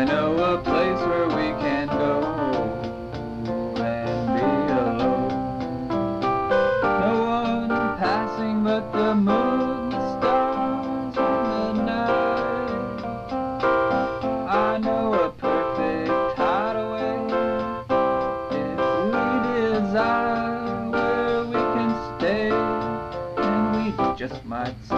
know a place where we can go and be alone. No one passing but the moon, the stars, and the night. I know a perfect hideaway if we desire, where we can stay, and we just might say